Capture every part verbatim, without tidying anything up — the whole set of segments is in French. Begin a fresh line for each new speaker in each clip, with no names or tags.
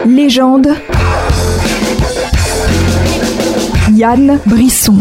Légende. Yann Brisson.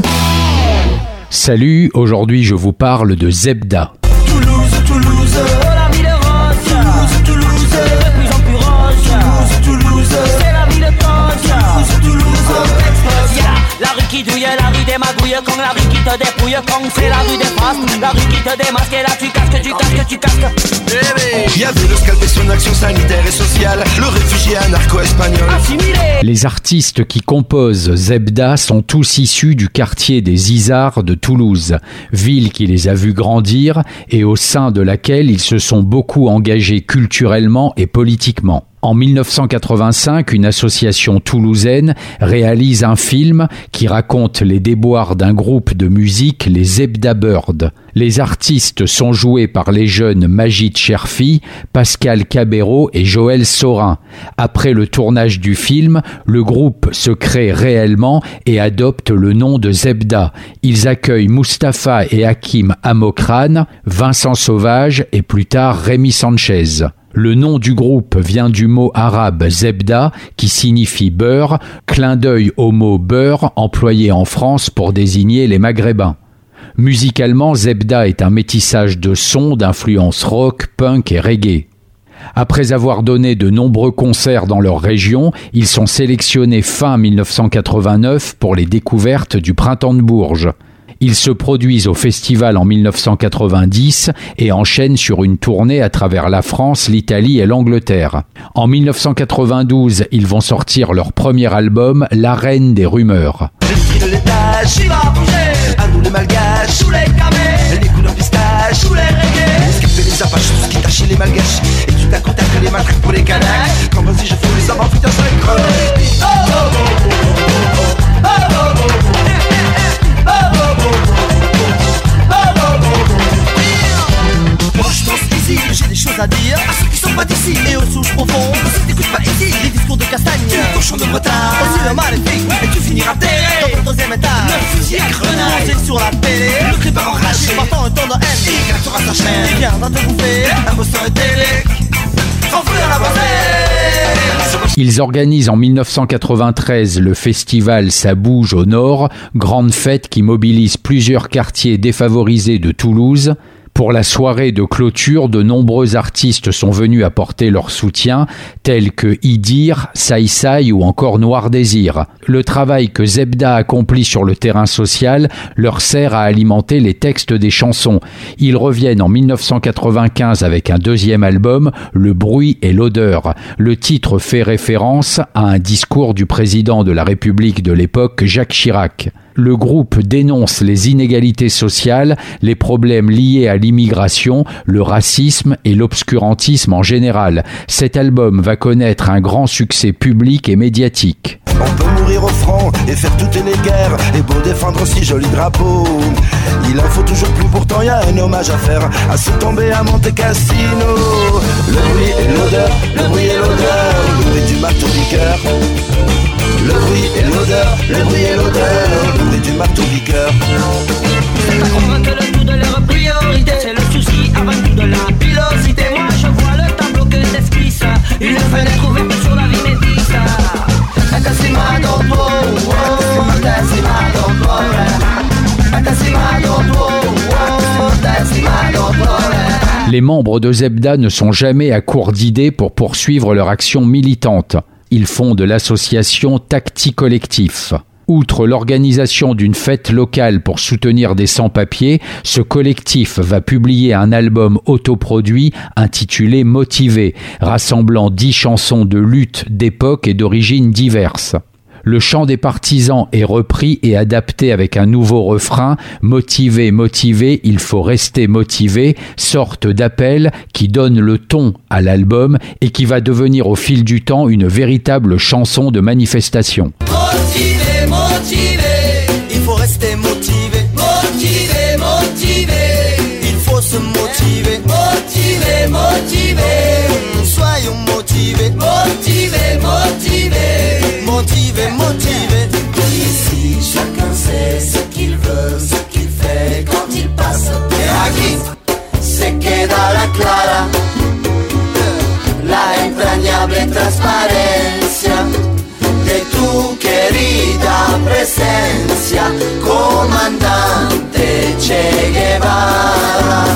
Salut, aujourd'hui je vous parle de Zebda.
Toulouse, Toulouse, oh la ville rose. Toulouse, Toulouse, de plus en plus rose. Toulouse, Toulouse, c'est la ville rose. Toulouse, Toulouse, yeah. La rue qui douille, la rue des magouilles, quand la rue qui te dépouille, quand c'est la rue des phrases, la rue qui te démasque et là tu casques, tu casques, tu casques.
Il y avait le scalp et son action sanitaire et sociale, le réfugié anarcho-espagnol.
Assimilé.
Les artistes qui composent Zebda sont tous issus du quartier des Izards de Toulouse, ville qui les a vus grandir et au sein de laquelle ils se sont beaucoup engagés culturellement et politiquement. En mille neuf cent quatre-vingt-cinq, une association toulousaine réalise un film qui raconte les déboires d'un groupe de musique, les Zebda Birds. Les artistes sont joués par les jeunes Majid Cherfi, Pascal Cabero et Joël Saurin. Après le tournage du film, le groupe se crée réellement et adopte le nom de Zebda. Ils accueillent Mustapha et Hakim Amokran, Vincent Sauvage et plus tard Rémi Sanchez. Le nom du groupe vient du mot arabe Zebda qui signifie beurre, clin d'œil au mot beurre employé en France pour désigner les Maghrébins. Musicalement, Zebda est un métissage de sons d'influences rock, punk et reggae. Après avoir donné de nombreux concerts dans leur région, ils sont sélectionnés fin mille neuf cent quatre-vingt-neuf pour les découvertes du Printemps de Bourges. Ils se produisent au festival en mille neuf cent quatre-vingt-dix et enchaînent sur une tournée à travers la France, l'Italie et l'Angleterre. En mille neuf cent quatre-vingt-douze, ils vont sortir leur premier album, La Reine des Rumeurs.
Le prix de l'étage, il va bouger. À nous les malgaches, sous les camés. Les couleurs pistaches, sous les reggae. Escaper les apaches, tout ce qui tâchait les malgaches. Et tu t'as contacté les matraques pour les canaques. Quand vas-y, je fous les avant, putain, ça est creux. Oh, oh, oh, oh, oh, oh, oh, oh.
J'ai des choses à dire à ceux qui sont pas d'ici et aux souches profondes. Si t'écoutes pas ici, les discours de castagne, tu es cochon de retard. Aussi le maléfique, et tu finiras terré dans le deuxième étage. Le fusil à grenade, c'est sur la télé. Le clipper enragé, partant un ton de haine. Il grattera sa chaîne, il viendra te bouffer. Un bosseur éthélique, s'enfuir la bordelle.
Ils organisent en mille neuf cent quatre-vingt-treize le festival Ça bouge au Nord, grande fête qui mobilise plusieurs quartiers défavorisés de Toulouse. Pour la soirée de clôture, de nombreux artistes sont venus apporter leur soutien, tels que Idir, Saï Saï ou encore Noir Désir. Le travail que Zebda accomplit sur le terrain social leur sert à alimenter les textes des chansons. Ils reviennent en mille neuf cent quatre-vingt-quinze avec un deuxième album, Le bruit et l'odeur. Le titre fait référence à un discours du président de la République de l'époque, Jacques Chirac. Le groupe dénonce les inégalités sociales, les problèmes liés à l'immigration, le racisme et l'obscurantisme en général. Cet album va connaître un grand succès public et médiatique.
On peut mourir au front et faire toutes les guerres et beau défendre si joli drapeau. Il en faut toujours plus, pourtant y a un hommage à faire à se tomber à Monte Cassino. Le bruit et l'odeur, le bruit et l'odeur, le bruit du marteau-piqueur. Le bruit et l'odeur, le bruit et l'odeur, le bruit du marteau-piqueur.
C'est pas convaincre le tout de leur priorité, c'est le souci avant tout de la pilosité. Moi je vois le tableau que t'esquisses, une fenêtre ouverte sur la vie métisse. Fantasima dans toi, fantasima dans toi, fantasima dans toi, fantasima dans toi.
Les membres de Zebda ne sont jamais à court d'idées pour poursuivre leur action militante. Ils fondent l'association Tacti Collectif. Outre l'organisation d'une fête locale pour soutenir des sans-papiers, ce collectif va publier un album autoproduit intitulé Motivé, rassemblant dix chansons de lutte, d'époque et d'origines diverses. Le chant des partisans est repris et adapté avec un nouveau refrain « Motivé, motivé, il faut rester motivé », sorte d'appel qui donne le ton à l'album et qui va devenir au fil du temps une véritable chanson de manifestation.
Motivé, motivé, il faut rester motivé. Motivé, motivé, il faut se motiver. Motivé, motivé, soyons motivés. Motivé, motivé, motivé, motivé. Ici, chacun sait ce qu'il veut, ce qu'il fait quand il passe. Et aquí, se queda la clara, la entrañable transparencia. Guevara, comandante Che Guevara.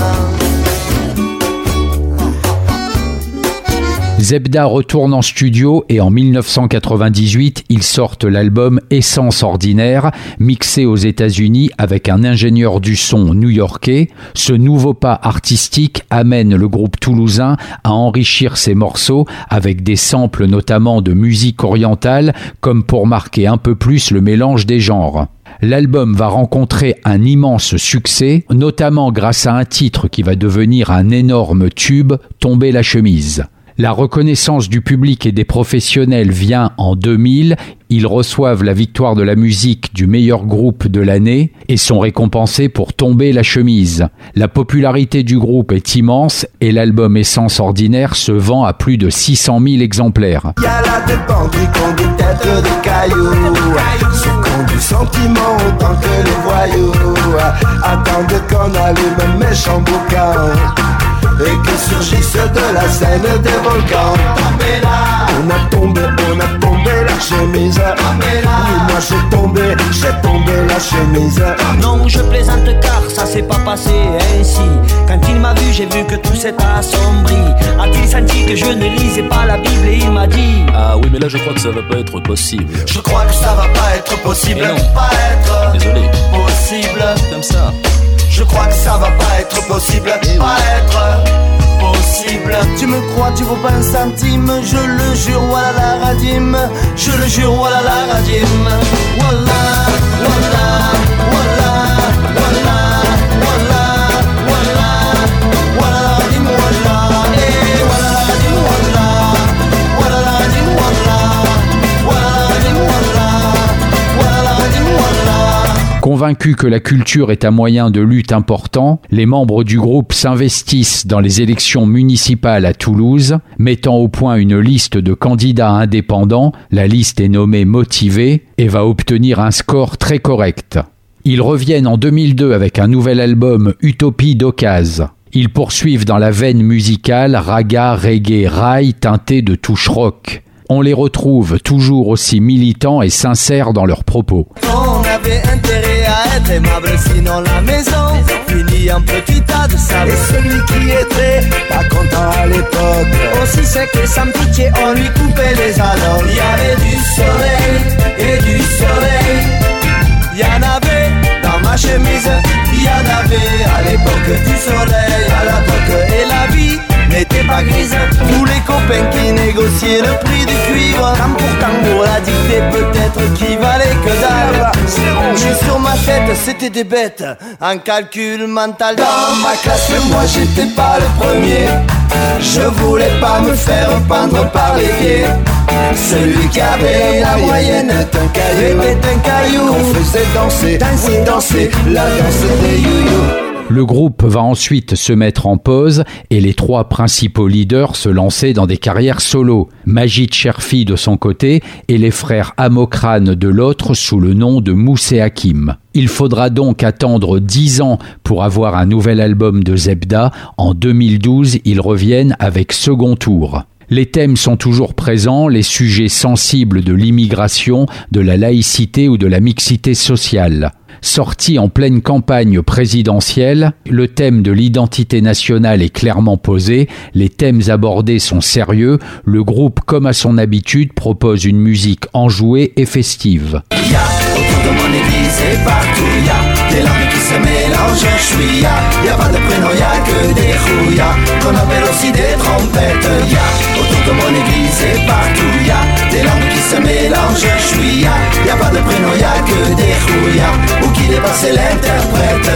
Zebda retourne en studio et en dix-neuf cent quatre-vingt-dix-huit, ils sortent l'album Essence Ordinaire, mixé aux États-Unis avec un ingénieur du son new-yorkais. Ce nouveau pas artistique amène le groupe toulousain à enrichir ses morceaux avec des samples notamment de musique orientale, comme pour marquer un peu plus le mélange des genres. L'album va rencontrer un immense succès, notamment grâce à un titre qui va devenir un énorme tube, Tomber la chemise. La reconnaissance du public et des professionnels vient en deux mille. Ils reçoivent la victoire de la musique du meilleur groupe de l'année et sont récompensés pour Tomber la chemise. La popularité du groupe est immense et l'album Essence Ordinaire se vend à plus de six cent mille exemplaires.
Y a la débandrie qu'on des têtes de cailloux, ceux qui ont du sentiment autant que les voyous, attendent qu'on allume un méchant boucan et que surgisse de la scène des volcans. On a tombé, on a tombé la chemise. Oui, moi j'ai tombé, j'ai tombé la chemise.
Non, je plaisante car ça s'est pas passé ainsi. Quand il m'a vu, j'ai vu que tout s'est assombri. A-t-il senti que je ne lisais pas la Bible et il m'a dit:
ah oui, mais là je crois que ça va pas être possible.
Je crois que ça va pas être possible.
Non.
Pas être
Désolé.
possible.
Comme ça.
Je crois que ça va pas être possible.
Eh oui.
Pas être possible. Tu me crois, tu vaux pas un centime. Je le jure, voilà la radime. Je le jure, voilà la radime. Voilà, voilà, voilà, voilà, voilà, voilà, voilà la radime, voilà. Eh, voilà la radime, voilà. Voilà la radime, voilà. Voilà la radime, voilà. Voilà la radime, voilà.
Convaincus que la culture est un moyen de lutte important, les membres du groupe s'investissent dans les élections municipales à Toulouse, mettant au point une liste de candidats indépendants. La liste est nommée Motivé et va obtenir un score très correct. Ils reviennent en deux mille deux avec un nouvel album Utopie d'Ocase. Ils poursuivent dans la veine musicale raga, reggae, rail teinté de touches rock. On les retrouve toujours aussi militants et sincères dans leurs propos.
On avait intérêt à être aimable, sinon la maison finit en petit tas de sable.
Et celui qui était pas content à l'époque,
Aussi sec et sans pitié, on lui coupait les allocs. Il y avait du soleil et du soleil. Il y en avait dans ma chemise. Il y en avait à l'époque du soleil, à la toque. Et la vie n'était pas grise. Tous les copains qui négociaient le prix du cuivre, quand pourtant pour la dictée peut-être qui valait que dalle. Mais sur ma tête c'était des bêtes, un calcul mental. Dans ma classe moi j'étais pas le premier. Je voulais pas me faire pendre par les pieds. Celui qui avait la moyenne était un caillou, était un caillou. On faisait danser, danser, danser, la danse des you-you.
Le groupe va ensuite se mettre en pause et les trois principaux leaders se lancer dans des carrières solo. Majid Cherfi de son côté et les frères Amokrane de l'autre sous le nom de Moussé Hakim. Il faudra donc attendre dix ans pour avoir un nouvel album de Zebda. En deux mille douze, ils reviennent avec Second Tour. Les thèmes sont toujours présents, les sujets sensibles de l'immigration, de la laïcité ou de la mixité sociale. Sorti en pleine campagne présidentielle, le thème de l'identité nationale est clairement posé, les thèmes abordés sont sérieux, le groupe, comme à son habitude, propose une musique enjouée et festive.
Il y a autour de mon église et partout, il y a des langues qui se mélangent, je suis ya. Il n'y a pas de prénom, il n'y a que des rouillas, qu'on appelle aussi des trompettes. Il y a autour de mon église et partout, il y a des langues qui se mélangent, je suis ya. Il n'y a pas de prénom, il n'y a que des rouillas, où qu'il est passé l'interprète.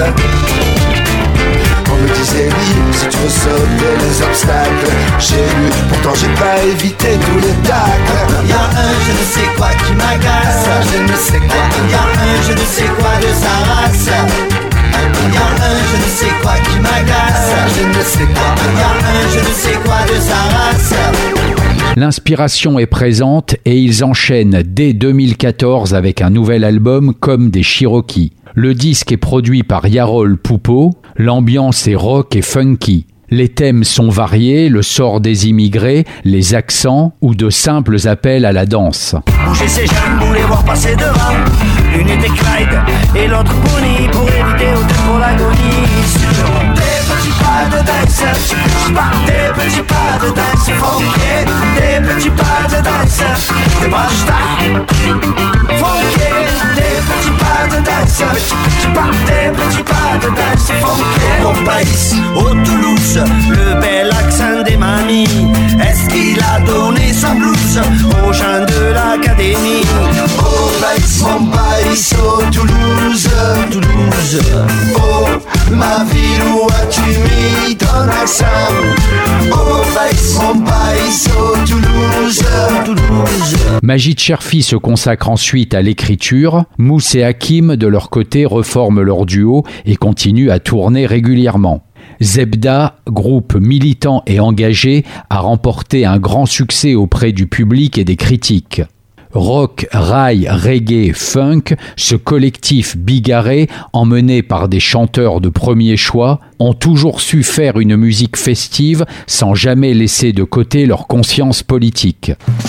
on me disait oui, si tu veux sauter les obstacles. J'ai lu, pourtant j'ai pas évité tous les tacles.
Y'a un je ne sais quoi qui m'agace, je ne sais quoi. Y'a un je ne sais quoi de sa race. Y'a un je ne sais quoi qui m'agace, je ne sais quoi. Y'a un je ne sais quoi de sa race.
L'inspiration est présente et ils enchaînent dès deux mille quatorze avec un nouvel album comme des Cherokees. Le disque est produit par Yarol Poupeau, l'ambiance est rock et funky. Les thèmes sont variés, le sort des immigrés, les accents ou de simples appels à la danse.
Bouger ses jambes ou les voir passer devant. L'une était Clyde et l'autre Bonnie, pour éviter au tempo l'agonie. Sur des petits pas de danse, des petits pas de danse funky, des petits pas de danse, des basta funky, des petits pas de danse, petits pas, des petits pas de danse funky. Mon pays, au Toulouse, le bel accent des mamies, est-ce qu'il a donné sa blouse aux gens de l'académie?
Oh pays, mon pays, oh Toulouse, Toulouse. Oh ma ville, où as-tu mis ton accent? Oh pays, mon pays, oh Toulouse, Toulouse.
Majid Cherfi se consacre ensuite à l'écriture. Mousse et Hakim, de leur côté, reforment leur duo et continuent à tourner régulièrement. Zebda, groupe militant et engagé, a remporté un grand succès auprès du public et des critiques. Rock, rail, reggae, funk, ce collectif bigarré, emmené par des chanteurs de premier choix, ont toujours su faire une musique festive sans jamais laisser de côté leur conscience politique.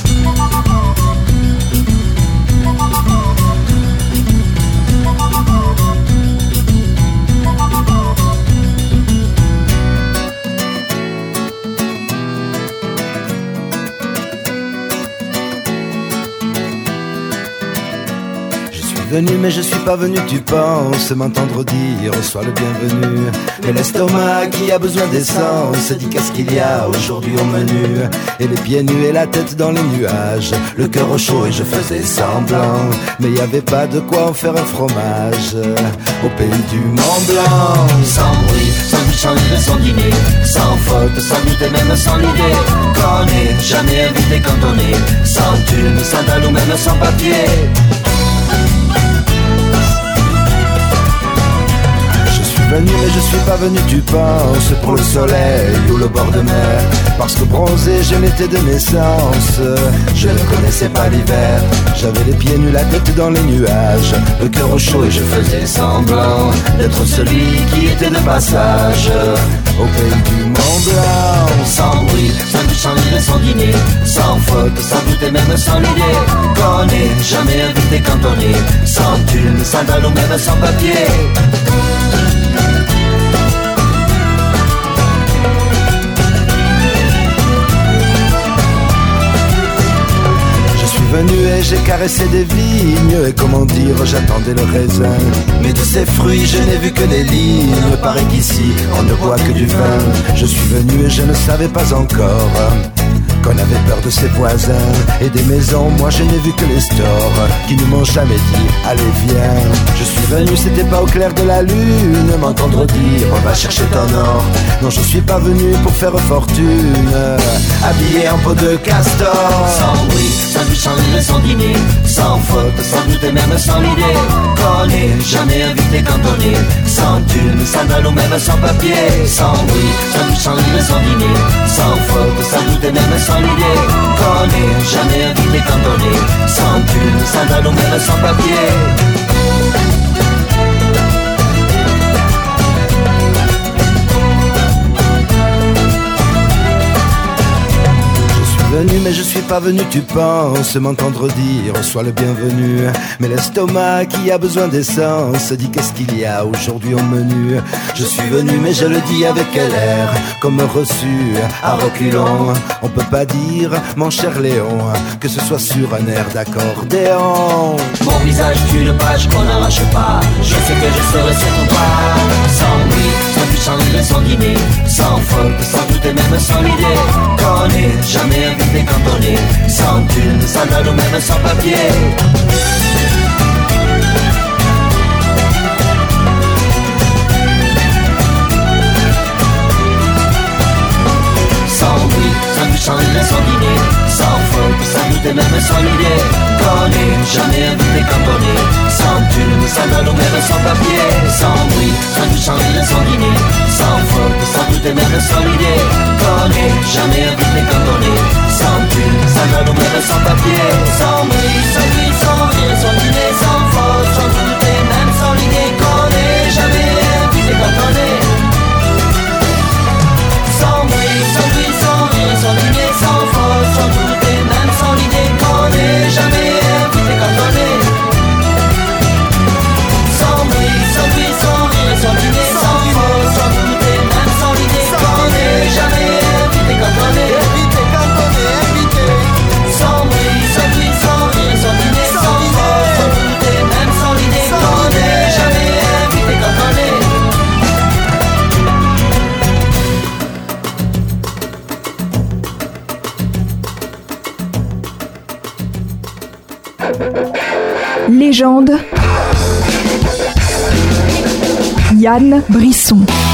Venu, mais je suis pas venu, tu penses m'entendre dire, sois le bienvenu. Mais l'estomac qui a besoin d'essence dit qu'est-ce qu'il y a aujourd'hui au menu. Et les pieds nus et la tête dans les nuages, le cœur au chaud et je faisais semblant. Mais y avait pas de quoi en faire un fromage au pays du Mont Blanc.
Sans bruit, sans but, sans livre, sans dîner, sans faute, sans doute et même sans idée. Qu'on n'est jamais invité quand on est sans thune, sans dalle ou même sans papier.
Venu, mais je suis pas venu, tu penses, pour le soleil ou le bord de mer. Parce que bronzé, je n'étais de naissance, je ne connaissais pas l'hiver. J'avais les pieds nus, la tête dans les nuages, le cœur au chaud et je faisais semblant d'être celui qui était de passage au pays du Mont Blanc.
Sans bruit, sans but, sans livre, sans dîner, sans faute, sans doute et même sans idée. Qu'on n'est jamais invité quand on est sans thune, sans dalle ou même sans papier.
Venu et j'ai caressé des vignes. Et comment dire, j'attendais le raisin. Mais de ces fruits je n'ai vu que des lignes. Paraît qu'ici on ne boit que du vin. Je suis venu et je ne savais pas encore qu'on avait peur de ses voisins et des maisons. Moi je n'ai vu que les stores qui ne m'ont jamais dit allez viens. Je suis venu, c'était pas au clair de la lune, m'entendre dire on va chercher ton or. Non, je suis pas venu pour faire fortune, habillé en peau de castor.
Sans bruit, sans but, sans livre, sans dîner, sans faute, sans doute et même sans l'idée. Qu'on n'est jamais invité quand on est sans thune, sans dalle ou même sans papier. Sans bruit, sans but, sans livre, sans dîner, sans faute, sans doute et même sans l'idée. Qu'on n'est jamais invité quand on est sans thune, sans dalle ou même sans papier.
Venu, mais je suis pas venu, tu penses m'entendre dire sois le bienvenu. Mais l'estomac qui a besoin d'essence dit qu'est-ce qu'il y a aujourd'hui au menu. Je suis venu, mais je le dis avec quel air, comme reçu à reculons. On peut pas dire, mon cher Léon, que ce soit sur un air d'accordéon.
Mon visage d'une page qu'on n'arrache pas, je sais que je serai sur ton pas. Sans bruit, sans but, sans livre, sans dîner, sans faute, sans doute et même sans l'idée. Qu'on n'est jamais invité quand on est sans thune, sans dalle ou même sans papier. Sans bruit, sans but, sans livre, sans dîner, sans faute, sans doute et même sans l'idée. Qu'on n'est jamais invité quand on est sans thune, sans dalle ou même sans papier. Sans bruit, sans but, sans livre, sans dîner, sans faute, sans doute et même sans l'idée. Qu'on n'est jamais invité quand on est sans thune, sans dalle ou même sans papier. Sans bruit, sans but, sans rire, sans dîner, sans faute, sans doute et même sans l'idée. Qu'on n'est jamais invité quand on est sans bruit, sans but, sans rire, sans dîner, sans faute, sans doute et même sans l'idée. Qu'on n'est jamais invité quand on est
Légende. Yann Brisson.